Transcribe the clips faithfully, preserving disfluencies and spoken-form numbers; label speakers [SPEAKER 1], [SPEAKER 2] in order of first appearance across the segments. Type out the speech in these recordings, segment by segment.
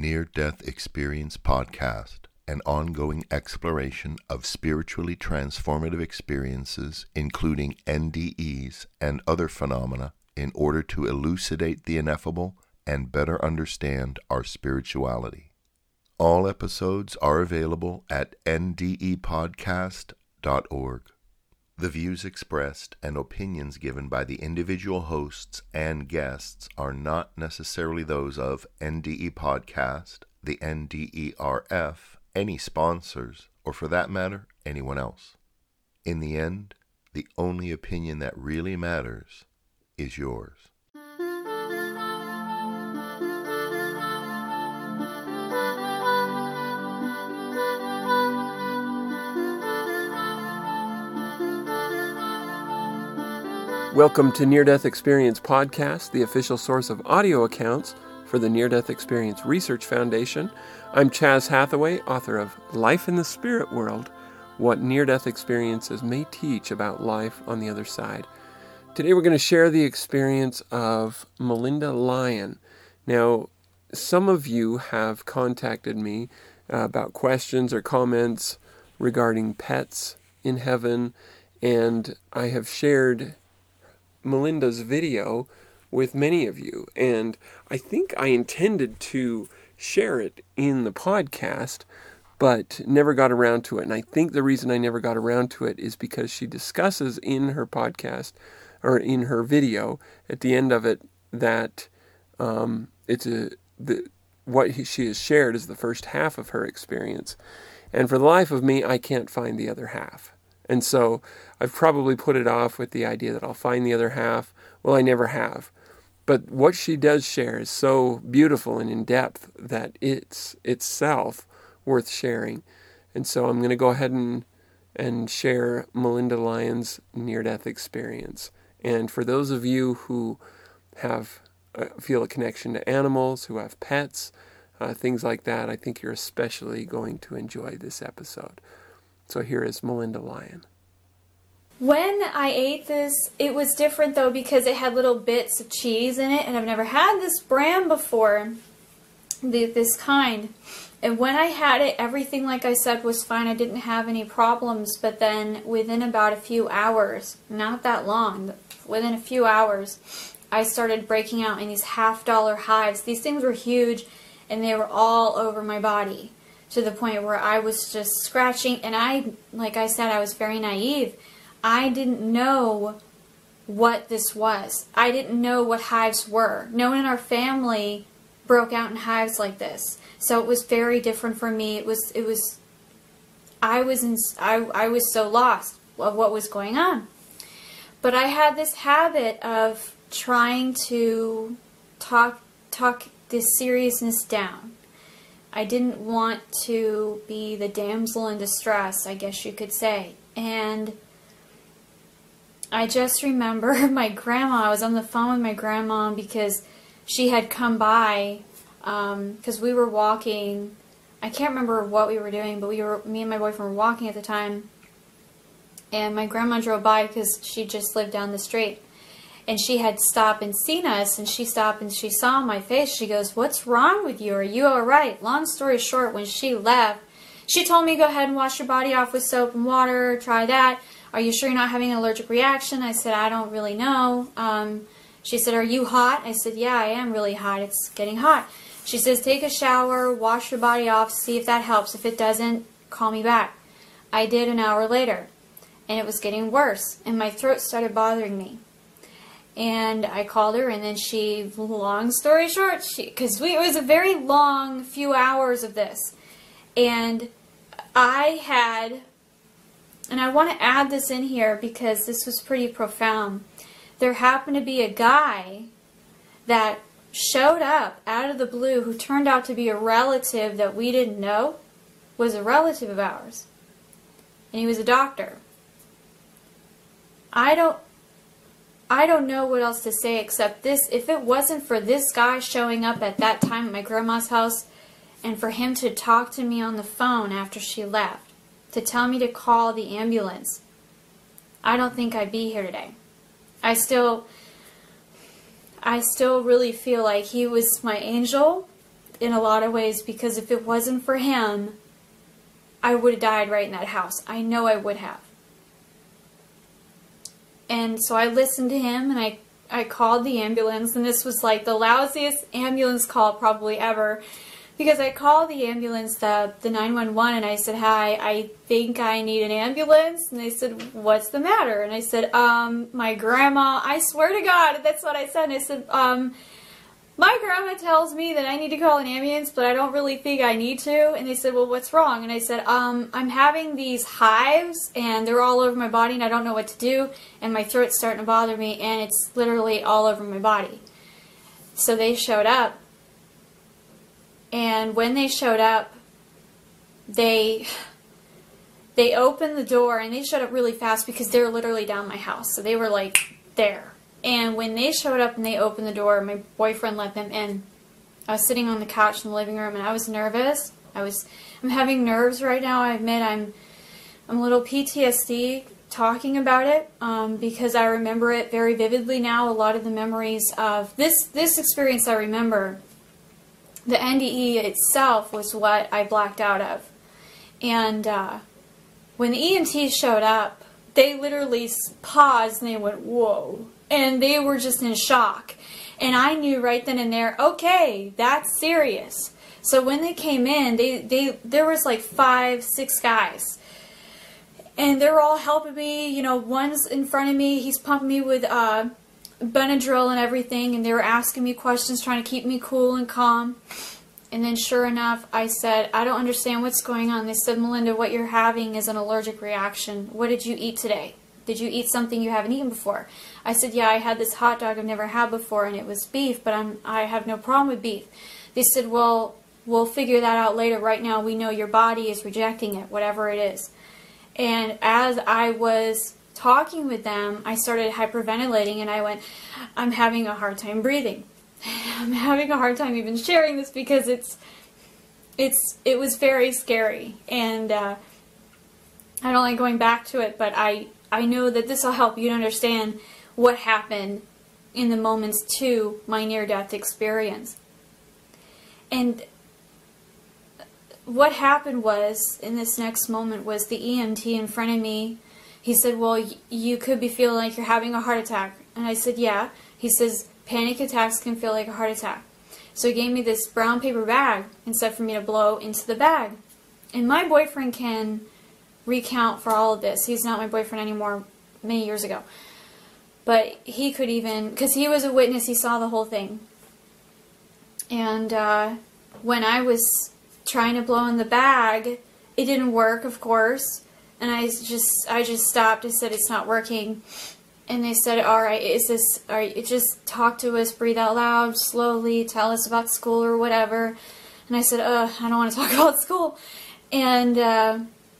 [SPEAKER 1] Near-Death Experience Podcast, an ongoing exploration of spiritually transformative experiences, including N D Es and other phenomena, in order to elucidate the ineffable and better understand our spirituality. All episodes are available at N D E podcast dot org. The views expressed and opinions given by the individual hosts and guests are not necessarily those of N D E Podcast, the N D E R F, any sponsors, or for that matter, anyone else. In the end, the only opinion that really matters is yours.
[SPEAKER 2] Welcome to Near-Death Experience Podcast, the official source of audio accounts for the Near-Death Experience Research Foundation. I'm Chaz Hathaway, author of Life in the Spirit World, What Near-Death Experiences May Teach About Life on the Other Side. Today we're going to share the experience of Melinda Lyon. Now, some of you have contacted me uh, about questions or comments regarding pets in heaven, and I have shared Melinda's video with many of you, and I think I intended to share it in the podcast, but never got around to it. And I think the reason I never got around to it is because she discusses in her podcast, or in her video, at the end of it, that um, it's a the, what he, she has shared is the first half of her experience. And for the life of me, I can't find the other half. And so I've probably put it off with the idea that I'll find the other half. Well, I never have. But what she does share is so beautiful and in depth that it's itself worth sharing. And so I'm going to go ahead and, and share Melinda Lyon's near-death experience. And for those of you who have uh, feel a connection to animals, who have pets, uh, things like that, I think you're especially going to enjoy this episode. So here is Melinda Lyon.
[SPEAKER 3] When I ate this, it was different though because it had little bits of cheese in it, and I've never had this brand before, the, this kind. And when I had it, everything, like I said, was fine. I didn't have any problems, but then within about a few hours, not that long, within a few hours, I started breaking out in these half-dollar hives. These things were huge, and they were all over my body, to the point where I was just scratching, and I, like I said, I was very naive. I didn't know what this was. I didn't know what hives were. No one in our family broke out in hives like this. So it was very different for me. It was, it was, I was, in, I, I was so lost of what was going on. But I had this habit of trying to talk, talk this seriousness down. I didn't want to be the damsel in distress, I guess you could say. And I just remember my grandma, I was on the phone with my grandma because she had come by, because um, we were walking, I can't remember what we were doing, but we were, me and my boyfriend were walking at the time, and my grandma drove by because she just lived down the street. And she had stopped and seen us, and she stopped and she saw my face. She goes, "What's wrong with you? Are you all right?" Long story short, when she left, she told me, "Go ahead and wash your body off with soap and water. Try that. Are you sure you're not having an allergic reaction?" I said, "I don't really know." Um, she said, "Are you hot?" I said, "Yeah, I am really hot. It's getting hot." She says, "Take a shower, wash your body off, see if that helps. If it doesn't, call me back." I did an hour later, and it was getting worse, and my throat started bothering me. And I called her, and then she, long story short, she, because it was a very long few hours of this. And I had, and I want to add this in here because this was pretty profound. There happened to be a guy that showed up out of the blue who turned out to be a relative that we didn't know was a relative of ours. And he was a doctor. I don't, I don't know what else to say except this. If it wasn't for this guy showing up at that time at my grandma's house, and for him to talk to me on the phone after she left, to tell me to call the ambulance, I don't think I'd be here today. I still, I still really feel like he was my angel in a lot of ways, because if it wasn't for him, I would have died right in that house. I know I would have. And so I listened to him, and I, I called the ambulance, and this was like the lousiest ambulance call probably ever, because I called the ambulance, the, the nine one one, and I said, hi, I think I need an ambulance. And they said, what's the matter? And I said, um, my grandma, I swear to God, that's what I said. And I said, um, my grandma tells me that I need to call an ambulance, but I don't really think I need to. And they said, well, what's wrong? And I said, um, I'm having these hives, and they're all over my body, and I don't know what to do, and my throat's starting to bother me, and it's literally all over my body. So they showed up. And when they showed up, they they opened the door, and they showed up really fast because they were literally down my house. So they were like there. And when they showed up and they opened the door, my boyfriend let them in. I was sitting on the couch in the living room, and I was nervous. I was I'm having nerves right now. I admit I'm I'm a little P T S D talking about it um, because I remember it very vividly now. A lot of the memories of this this experience I remember. The N D E itself was what I blacked out of. And uh, when the E M Ts showed up, they literally paused and they went, whoa. And they were just in shock. And I knew right then and there, okay, that's serious. So when they came in, they, they there was like five, six guys. And they're all helping me. You know, one's in front of me. He's pumping me with uh, Benadryl and everything, and they were asking me questions, trying to keep me cool and calm. And then sure enough, I said, I don't understand what's going on. They said, Melinda, what you're having is an allergic reaction. What did you eat today? Did you eat something you haven't eaten before? I said, yeah, I had this hot dog I've never had before, and it was beef, but I'm, I have no problem with beef. They said, well, we'll figure that out later. Right now, we know your body is rejecting it, whatever it is. And as I was talking with them, I started hyperventilating, and I went, I'm having a hard time breathing. I'm having a hard time even sharing this because it's, it's, it was very scary, and uh, I don't like going back to it, but I, I know that this will help you to understand what happened in the moments to my near-death experience. And what happened was, in this next moment, was the E M T in front of me. He said, well, y you could be feeling like you're having a heart attack. And I said, yeah. He says, panic attacks can feel like a heart attack. So he gave me this brown paper bag and said for me to blow into the bag. And my boyfriend can recount for all of this. He's not my boyfriend anymore, many years ago. But he could even, because he was a witness, he saw the whole thing. And uh, when I was trying to blow in the bag, it didn't work, of course. And I just, I just stopped. I said, it's not working. And they said, all right, is this, all right, just talk to us, breathe out loud, slowly, tell us about school or whatever. And I said, uh, I don't want to talk about school. And uh,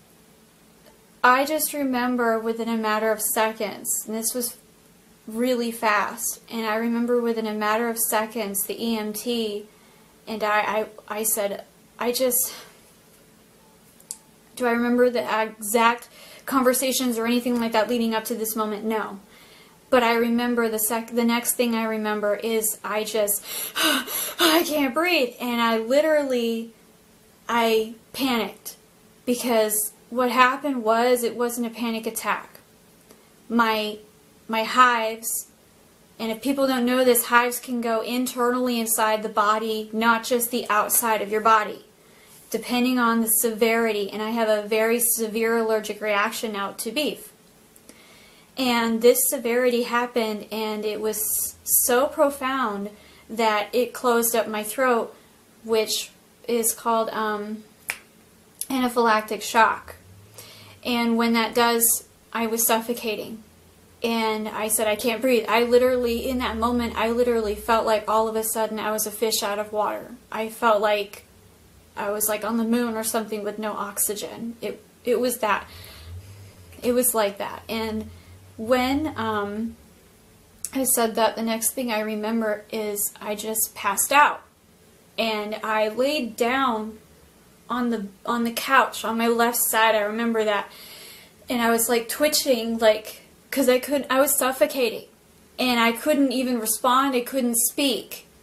[SPEAKER 3] I just remember within a matter of seconds, and this was really fast, and I remember within a matter of seconds, the E M T, and I, I, I said, I just, do I remember the exact conversations or anything like that leading up to this moment? No. But I remember the sec the next thing I remember is I just, I can't breathe. And I literally, I panicked. Because what happened was, it wasn't a panic attack. My, my hives, and if people don't know this, hives can go internally inside the body, not just the outside of your body, depending on the severity. And I have a very severe allergic reaction now to beef. And this severity happened, and it was so profound that it closed up my throat, which is called um, anaphylactic shock. And when that does, I was suffocating. And I said, I can't breathe. I literally, in that moment, I literally felt like all of a sudden I was a fish out of water. I felt like I was like on the moon or something with no oxygen. It, it was that. It was like that. And when um, I said that, the next thing I remember is I just passed out. And I laid down on the on the couch on my left side. I remember that. And I was like twitching, like, because I couldn't, I was suffocating. And I couldn't even respond. I couldn't speak.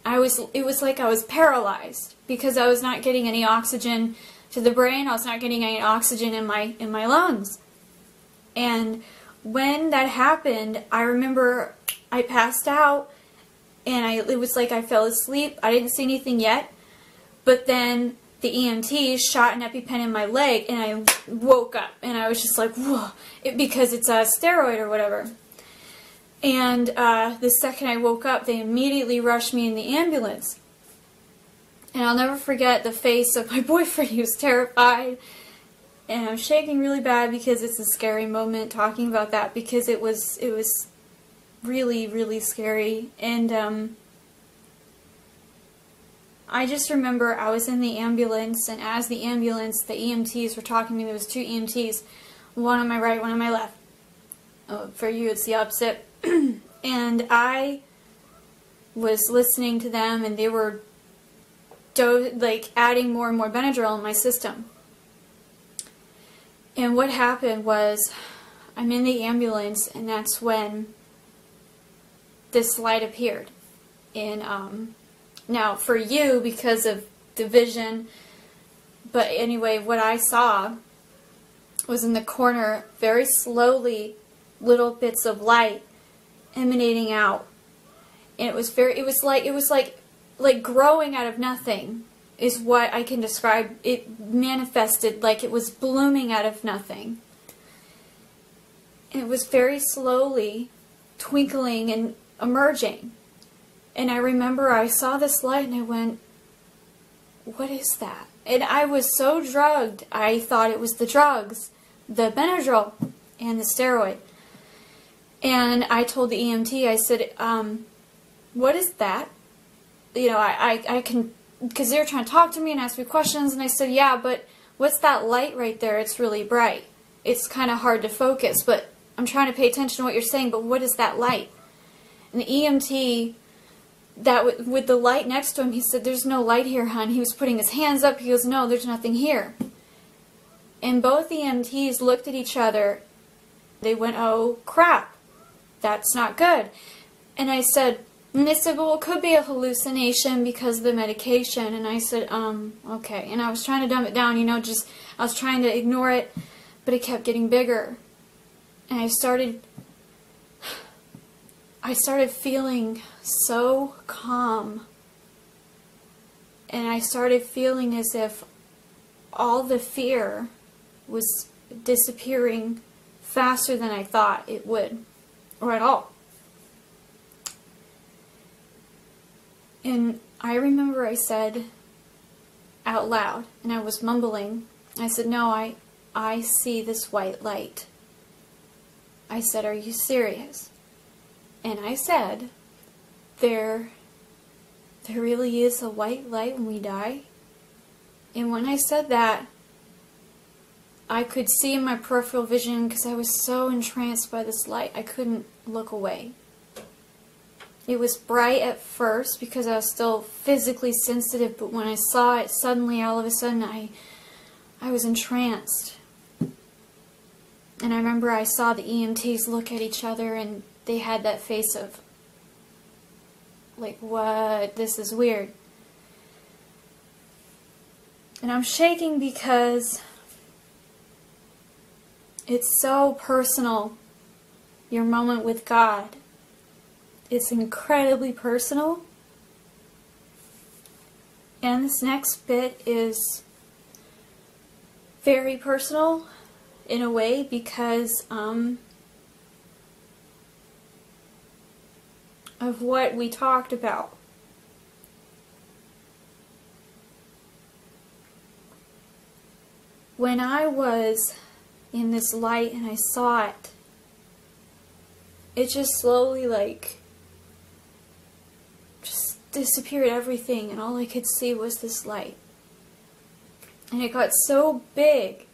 [SPEAKER 3] I was, it was like I was paralyzed because I was not getting any oxygen to the brain. I was not getting any oxygen in my, in my lungs. And when that happened, I remember I passed out and I, it was like I fell asleep. I didn't see anything yet, but then the E M T shot an EpiPen in my leg and I woke up and I was just like, whoa, it, because it's a steroid or whatever. And uh, the second I woke up, they immediately rushed me in the ambulance. And I'll never forget the face of my boyfriend. He was terrified. And I'm shaking really bad because it's a scary moment talking about that, because it was it was really, really scary. And um, I just remember I was in the ambulance, and as the ambulance, the E M Ts were talking to me. There was two E M Ts, one on my right, one on my left. Oh, for you, it's the opposite. And I was listening to them, and they were do like adding more and more Benadryl in my system. And what happened was, I'm in the ambulance, and that's when this light appeared. And um, now, for you, because of the vision, but anyway, what I saw was in the corner, very slowly, little bits of light emanating out, and it was very, it was like, it was like, like growing out of nothing, is what I can describe. It manifested like it was blooming out of nothing. And it was very slowly twinkling and emerging. And I remember I saw this light and I went, what is that? And I was so drugged, I thought it was the drugs, the Benadryl and the steroid. And I told the E M T, I said, um, what is that? You know, I, I, I can, because they were trying to talk to me and ask me questions, and I said, yeah, but what's that light right there? It's really bright. It's kind of hard to focus, but I'm trying to pay attention to what you're saying, but what is that light? And the E M T, that w with the light next to him, he said, there's no light here, hon. He was putting his hands up. He goes, no, there's nothing here. And both E M Ts looked at each other. They went, oh, crap. That's not good. And I said, and they said, well, it could be a hallucination because of the medication. And I said, um, okay. And I was trying to dumb it down, you know, just, I was trying to ignore it, but it kept getting bigger. And I started, I started feeling so calm. And I started feeling as if all the fear was disappearing faster than I thought it would, or at all. And I remember I said out loud, and I was mumbling, I said, no, I, I see this white light. I said, are you serious? And I said, there, there really is a white light when we die? And when I said that, I could see in my peripheral vision, because I was so entranced by this light, I couldn't look away. It was bright at first because I was still physically sensitive, but when I saw it, suddenly, all of a sudden, I, I was entranced. And I remember I saw the E M Ts look at each other, and they had that face of, like, what? This is weird. And I'm shaking because it's so personal, your moment with God. It's incredibly personal. And this next bit is very personal in a way because um, of what we talked about. When I was in this light and I saw it, it just slowly, like, just disappeared everything, and all I could see was this light. And it got so big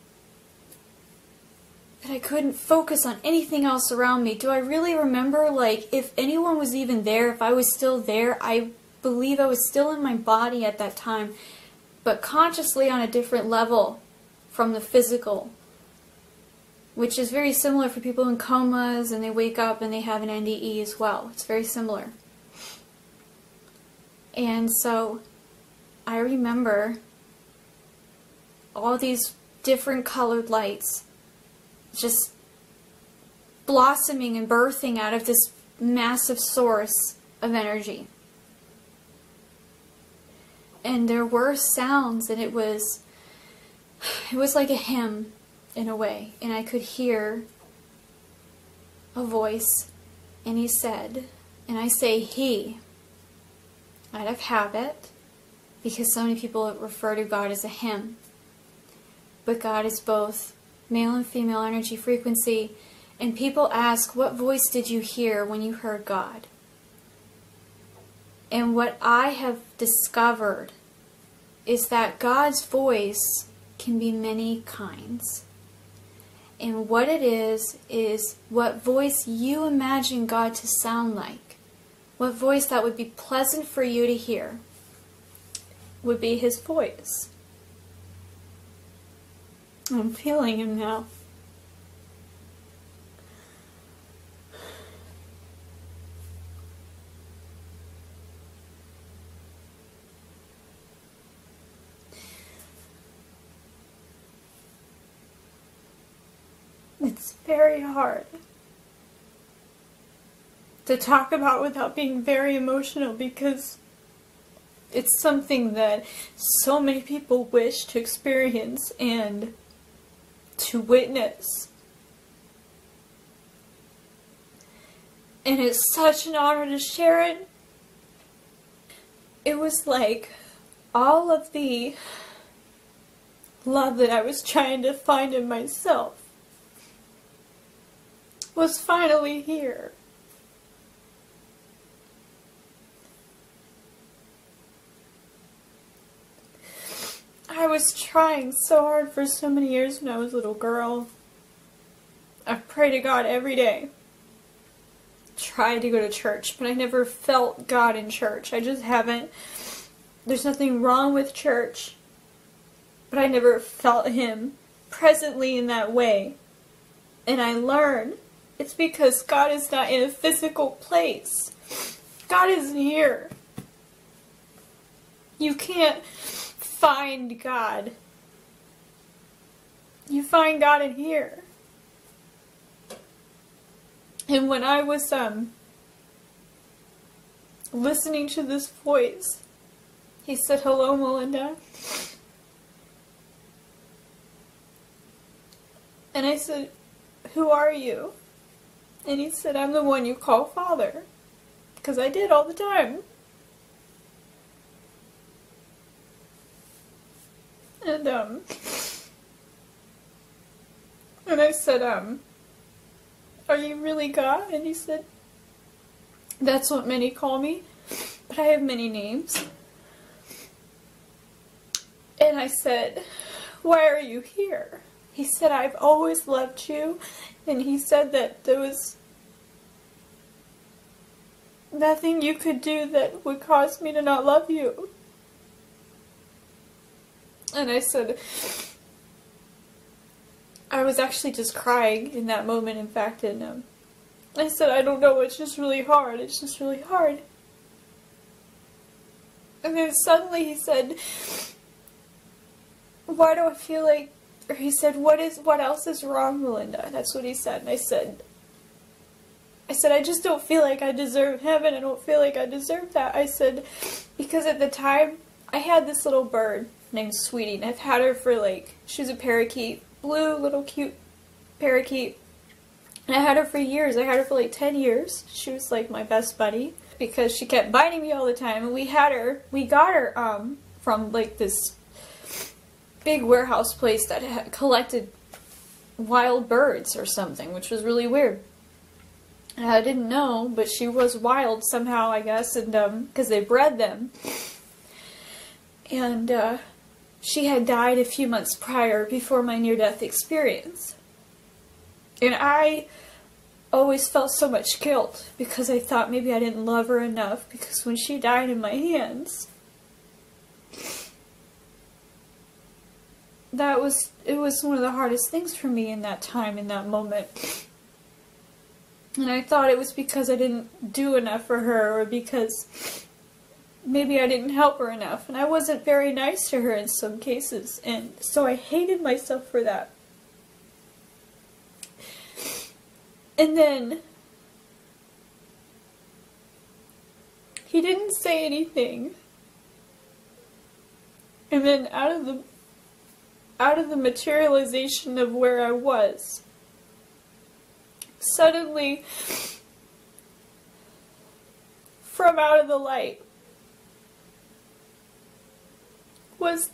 [SPEAKER 3] that I couldn't focus on anything else around me. Do I really remember, like, if anyone was even there, if I was still there? I believe I was still in my body at that time, but consciously on a different level from the physical, which is very similar for people in comas and they wake up and they have an N D E as well. It's very similar. And so I remember all these different colored lights just blossoming and birthing out of this massive source of energy. And there were sounds, and it was it was like a hymn in a way, and I could hear a voice, and he said, and I say he out of habit, because so many people refer to God as a him, but God is both male and female energy frequency. And people ask, what voice did you hear when you heard God? And what I have discovered is that God's voice can be many kinds. And what it is, is what voice you imagine God to sound like. What voice that would be pleasant for you to hear would be His voice. I'm feeling Him now. It's very hard to talk about without being very emotional, because it's something that so many people wish to experience and to witness. And it's such an honor to share it. It was like all of the love that I was trying to find in myself was finally here. I was trying so hard for so many years when I was a little girl. I prayed to God every day. Tried to go to church, but I never felt God in church. I just haven't. There's nothing wrong with church, but I never felt Him presently in that way. And I learned it's because God is not in a physical place. God is here. You can't find God. You find God in here. And when I was um listening to this voice, he said, "Hello, Melinda." And I said, "Who are you?" And he said, "I'm the one you call Father." Because I did all the time. And, um... And I said, um... "Are you really God?" And he said, "That's what many call me, but I have many names." And I said, "Why are you here?" He said, "I've always loved you." And he said that there was nothing you could do that would cause me to not love you. And I said, I was actually just crying in that moment, in fact, and um, I said, "I don't know, it's just really hard, it's just really hard." And then suddenly he said, "Why do I feel like," or he said, what is, what else is wrong, Melinda?" That's what he said. And I said, I said, "I just don't feel like I deserve heaven. I don't feel like I deserve that." I said, because at the time, I had this little bird named Sweetie, and I've had her for like, she was a parakeet, blue, little cute parakeet. And I had her for years. I had her for like ten years. She was like my best buddy, because she kept biting me all the time. And we had her, we got her um, from like this big warehouse place that had collected wild birds or something, which was really weird. And I didn't know, but she was wild somehow, I guess, and um, because they bred them. And uh, she had died a few months prior, before my near-death experience. And I always felt so much guilt, because I thought maybe I didn't love her enough, because when she died in my hands, that was, it was one of the hardest things for me in that time, in that moment. And I thought it was because I didn't do enough for her, or because maybe I didn't help her enough, and I wasn't very nice to her in some cases, and so I hated myself for that. And then he didn't say anything. And then out of the out of the materialization of where I was, suddenly from out of the light was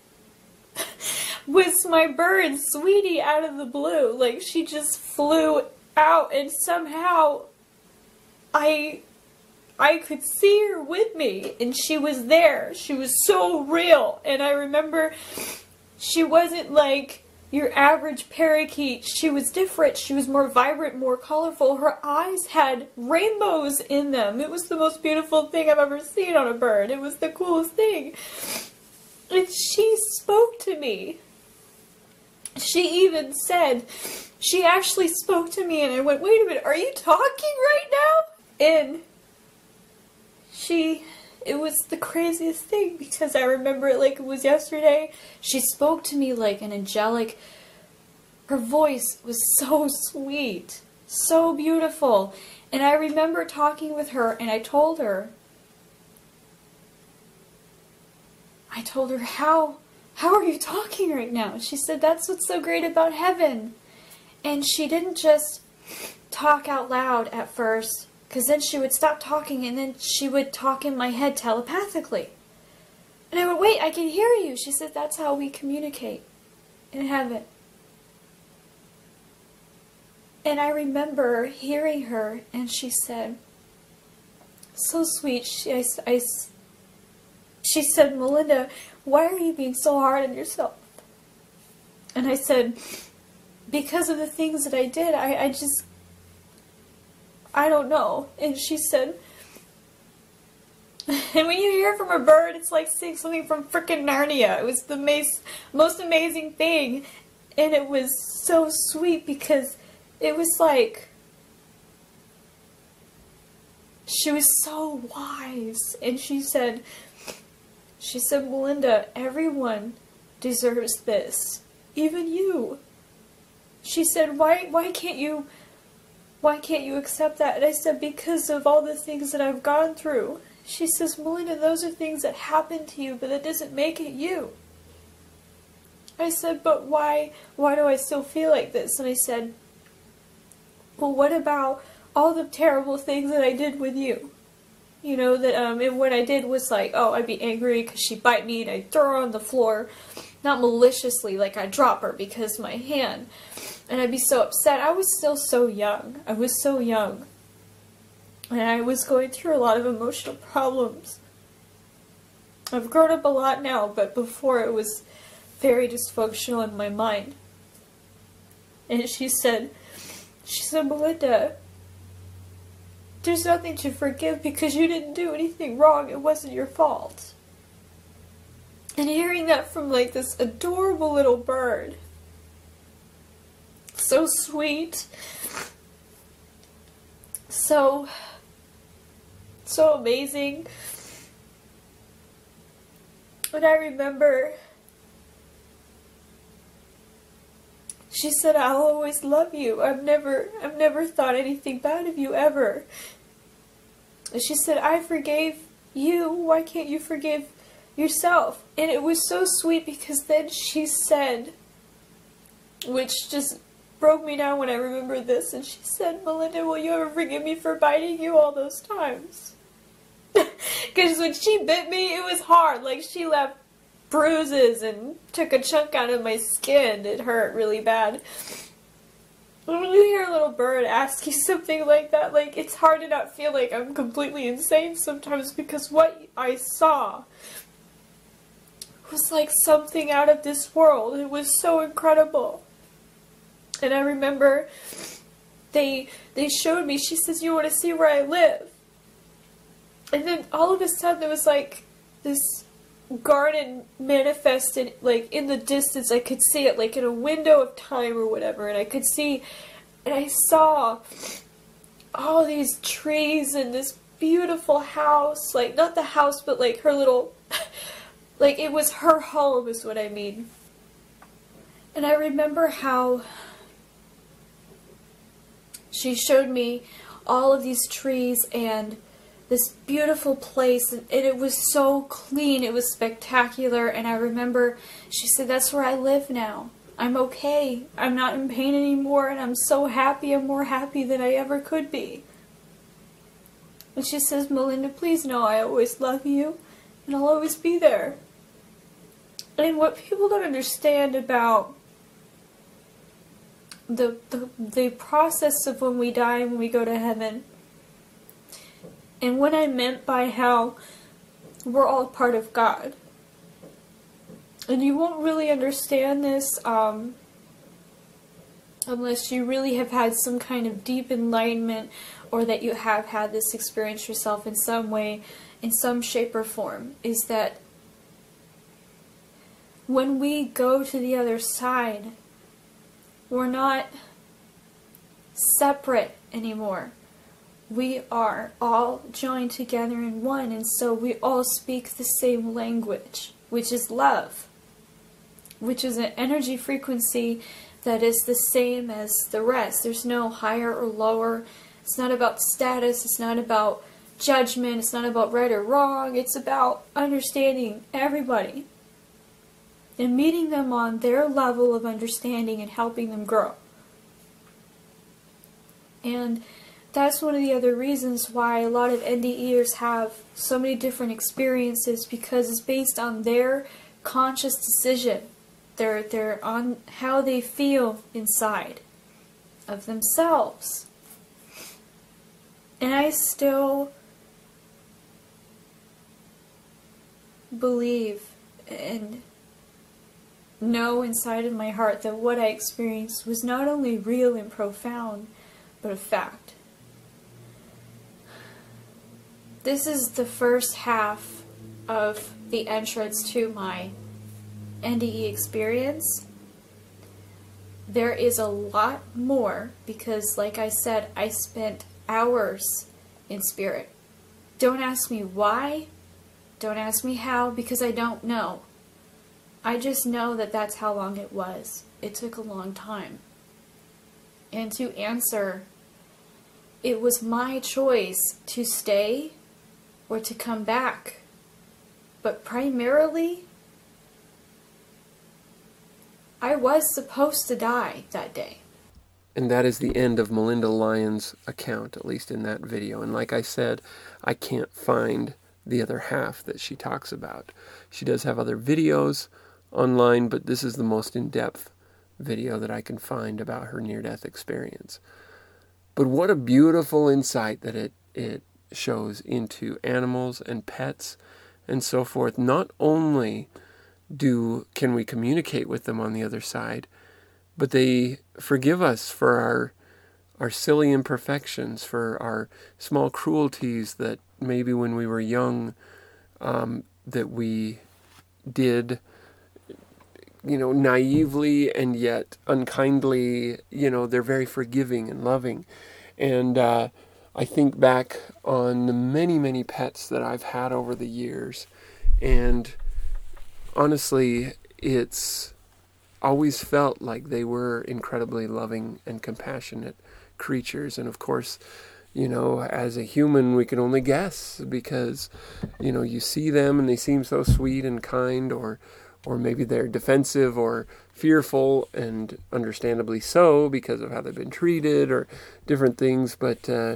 [SPEAKER 3] was my bird, Sweetie, out of the blue. Like, she just flew out, and somehow I I could see her with me, and she was there. She was so real. And I remember she wasn't like your average parakeet. She was different. She was more vibrant, more colorful. Her eyes had rainbows in them. It was the most beautiful thing I've ever seen on a bird. It was the coolest thing. And she spoke to me. She even said, she actually spoke to me, and I went, wait a minute, are you talking right now? And she, it was the craziest thing, because I remember it like it was yesterday. She spoke to me like an angelic, her voice was so sweet, so beautiful. And I remember talking with her, and I told her, I told her, how, how are you talking right now? She said, that's what's so great about heaven. And she didn't just talk out loud at first, because then she would stop talking, and then she would talk in my head telepathically. And I would, wait, I can hear you. She said, that's how we communicate in heaven. And I remember hearing her, and she said, so sweet, she, I, I, she said, Melinda, why are you being so hard on yourself? And I said, because of the things that I did, I, I just, I don't know. And she said, and when you hear from a bird, it's like seeing something from frickin' Narnia. It was the most, most amazing thing. And it was so sweet, because it was like, she was so wise. And she said, she said, Melinda, everyone deserves this. Even you. She said, why, why can't you, why can't you accept that? And I said, because of all the things that I've gone through. She says, Melinda, those are things that happened to you, but that doesn't make it you. I said, but why, why do I still feel like this? And I said, well, what about all the terrible things that I did with you? You know, that, um, and what I did was like, oh, I'd be angry because she bite me, and I'd throw her on the floor. Not maliciously, like I'd drop her because my hand. And I'd be so upset. I was still so young. I was so young. And I was going through a lot of emotional problems. I've grown up a lot now, but before it was very dysfunctional in my mind. And she said, she said, Melinda, there's nothing to forgive because you didn't do anything wrong. It wasn't your fault. And hearing that from like this adorable little bird, so sweet, so, so amazing. And I remember she said, I'll always love you. I've never, I've never thought anything bad of you ever. And she said, I forgave you. Why can't you forgive yourself? And it was so sweet, because then she said, which just broke me down when I remember this, and she said, Melinda, will you ever forgive me for biting you all those times? Because when she bit me, it was hard. Like, she left bruises and took a chunk out of my skin. It hurt really bad. When you hear a little bird ask you something like that, like, it's hard to not feel like I'm completely insane sometimes, because what I saw was like something out of this world. It was so incredible. And I remember they they showed me, she says, you want to see where I live? And then all of a sudden there was like this garden manifested like in the distance. I could see it like in a window of time or whatever, and I could see, and I saw all these trees and this beautiful house. Like, not the house, but like her little, like it was her home is what I mean. And I remember how she showed me all of these trees and this beautiful place, and it was so clean, it was spectacular. And I remember she said, that's where I live now. I'm okay. I'm not in pain anymore, and I'm so happy. I'm more happy than I ever could be. And she says, Melinda, please know I always love you, and I'll always be there. And what people don't understand about the, the, the process of when we die, when we go to heaven, and what I meant by how we're all part of God. And you won't really understand this um, unless you really have had some kind of deep enlightenment, or that you have had this experience yourself in some way, in some shape or form, is that when we go to the other side, we're not separate anymore. We are all joined together in one, and so we all speak the same language, which is love, which is an energy frequency that is the same as the rest. There's no higher or lower. It's not about status. It's not about judgment. It's not about right or wrong. It's about understanding everybody and meeting them on their level of understanding and helping them grow. And that's one of the other reasons why a lot of N D Eers have so many different experiences, because it's based on their conscious decision. They're, they're on how they feel inside of themselves. And I still believe and know inside of my heart that what I experienced was not only real and profound, but a fact. This is the first half of the entrance to my N D E experience. There is a lot more because, like I said, I spent hours in spirit. Don't ask me why. Don't ask me how, because I don't know. I just know that that's how long it was. It took a long time. And to answer, it was my choice to stay or to come back. But primarily, I was supposed to die that day.
[SPEAKER 2] And that is the end of Melinda Lyons' account, at least in that video. And like I said, I can't find the other half that she talks about. She does have other videos online, but this is the most in-depth video that I can find about her near-death experience. But what a beautiful insight that it, it shows into animals and pets and so forth. Not only do can we communicate with them on the other side, but they forgive us for our our silly imperfections, for our small cruelties that maybe when we were young um, that we did, you know, naively and yet unkindly. You know, they're very forgiving and loving. And uh, I think back on the many, many pets that I've had over the years, and honestly, it's always felt like they were incredibly loving and compassionate creatures. And of course, you know, as a human, we can only guess because, you know, you see them and they seem so sweet and kind, or or maybe they're defensive or fearful, and understandably so because of how they've been treated or different things. But uh,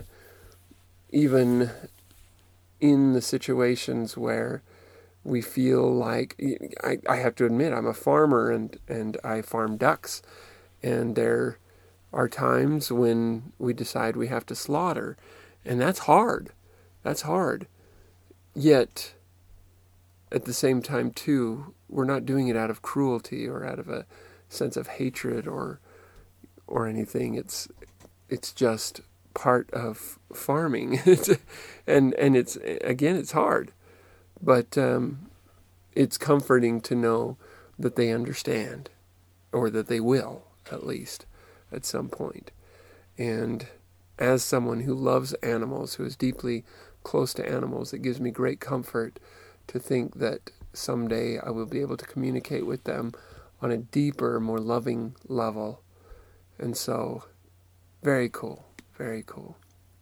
[SPEAKER 2] even in the situations where we feel like, I, I have to admit, I'm a farmer and, and I farm ducks, and there are times when we decide we have to slaughter, and that's hard. That's hard. Yet, at the same time, too, we're not doing it out of cruelty or out of a sense of hatred or or anything. It's it's just part of farming, and and it's again, it's hard. But um, it's comforting to know that they understand, or that they will, at least, at some point. And as someone who loves animals, who is deeply close to animals. It gives me great comfort to think that someday I will be able to communicate with them on a deeper, more loving level. And so, very cool, very cool.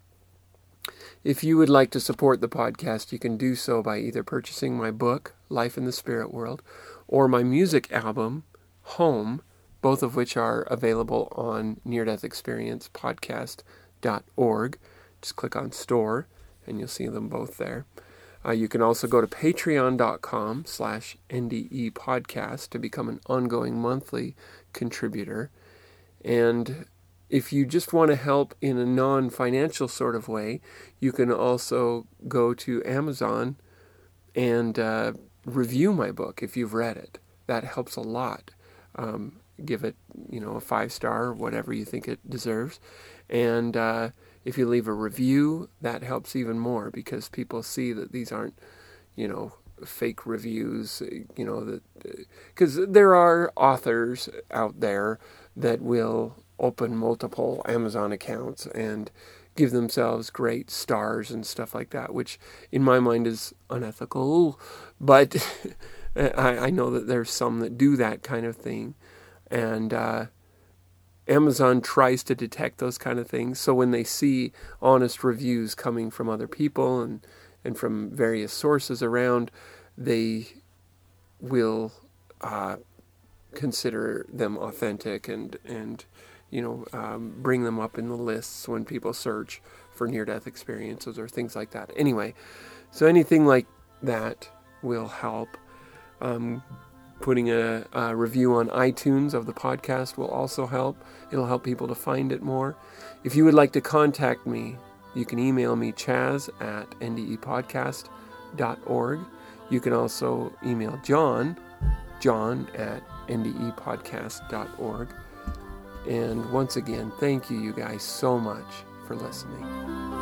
[SPEAKER 2] If you would like to support the podcast, you can do so by either purchasing my book, Life in the Spirit World, or my music album, Home, both of which are available on near death experience podcast dot org. Just click on store, and you'll see them both there. Uh, you can also go to patreon.com slash NDE podcast to become an ongoing monthly contributor. And if you just want to help in a non-financial sort of way, you can also go to Amazon and uh, review my book if you've read it. That helps a lot. Um, give it, you know, a five-star or whatever you think it deserves. And uh, if you leave a review, that helps even more, because people see that these aren't, you know, fake reviews, you know, that because there are authors out there that will open multiple Amazon accounts and give themselves great stars and stuff like that, which in my mind is unethical. But I, I know that there's some that do that kind of thing. And uh, Amazon tries to detect those kind of things. So when they see honest reviews coming from other people and, and from various sources around, they will uh, consider them authentic and, and you know, um, bring them up in the lists when people search for near-death experiences or things like that. Anyway, so anything like that will help. Um, putting a, a review on iTunes of the podcast will also help. It'll help people to find it more. If you would like to contact me, you can email me, chaz at n d e podcast dot org. You can also email John, john at n d e podcast dot org. And once again, thank you, you guys, so much for listening.